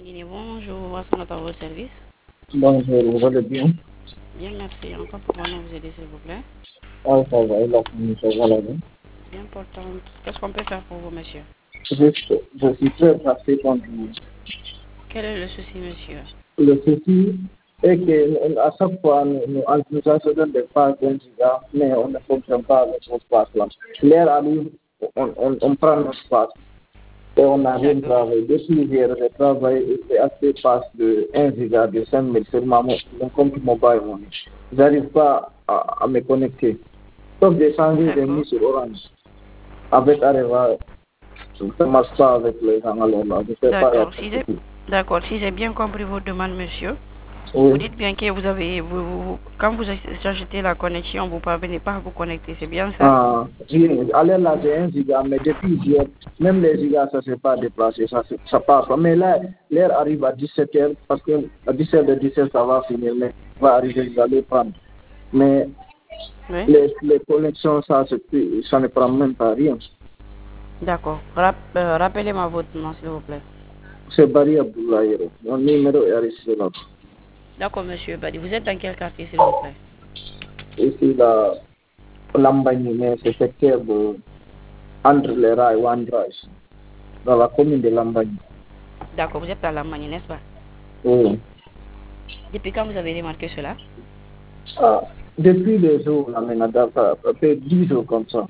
Guinée, bonjour, à son à votre service. Bonjour, vous allez bien? Bien, merci. Encore pour nous vous aider, s'il vous plaît. Ah, ça va, la famille, ça va là-bas. Bien important. Qu'est-ce qu'on peut faire pour vous, monsieur? Je suis très pressé contre vous. Quel est le souci, monsieur? Le souci est qu'à chaque fois, nous accédons des pages d'un giga, mais on ne fonctionne pas avec nos pages là. L'air arrive, on prend notre passe et on n'a rien D'accord. travaillé. Depuis hier, j'ai travaillé et c'est assez passe de 1 giga de 5 000 sur mon compte mobile money. Je n'arrive pas à me connecter. Sauf j'ai changé de mis D'accord. sur Orange. Avec Areva, ça ne marche pas avec les gens alors là. Je ne sais pas, il y a D'accord. quelque chose. D'accord. Si j'ai bien compris votre demande, monsieur, vous Oui. dites bien que vous avez, quand vous ajoutez la connexion, vous ne parvenez pas à vous connecter. C'est bien ça? Ah, oui, allez là, j'ai 1 giga, mais depuis hier, même les gigas, ça ne s'est pas déplacé, ça passe pas. Mais là, l'heure arrive à 17h, parce que à 17h, ça va finir, mais va arriver, vous allez prendre. Mais Oui. les connexions, ça ne prend même pas rien. D'accord. Rappelez-moi votre nom, s'il vous plaît. C'est Barry Abdoulaye. Mon numéro est resté là. D'accord, monsieur Badi. Vous êtes dans quel quartier, s'il vous plaît? Ici, la Lambagny, mais c'est secteur entre les rails et Wandra, dans la commune de Lambagny. D'accord. Vous êtes à l'Allemagne, n'est-ce pas? Oui. Depuis quand vous avez remarqué cela? Ah, depuis des jours, là, maintenant, ça fait 10 jours comme ça.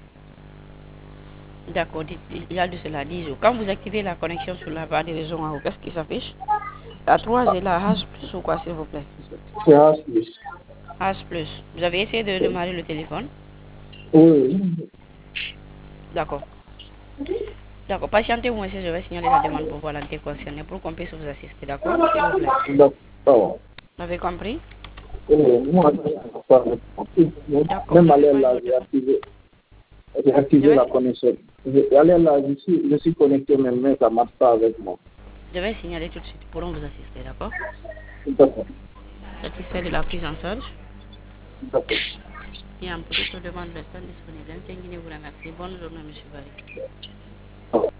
D'accord, il y a de cela 10 jours. Quand vous activez la connexion sur la barre de réseau en haut, qu'est-ce qui s'affiche? La 3 et la H plus ou quoi, s'il vous plaît? C'est H+. H plus. Vous avez essayé de démarrer le téléphone? Oui. D'accord. D'accord, patientez-vous, monsieur, je vais signaler la demande pour volonté concernée pour qu'on puisse vous assister, d'accord? S'il vous plaît. D'accord. Vous avez compris? Oui, moi, je n'ai pas compris. D'accord, Même je à vais l'air prendre là, votre... j'ai Je activé vais, la connexion. À l'air là, je suis connecté, mais ça ne marche pas avec moi. je vais signaler tout de suite pour vous assister, d'accord? D'accord. Satisfait de la prise en charge. D'accord. Il y a un petit demande restant disponible. Un Guinée vous remercie. Bonne journée, monsieur Barry.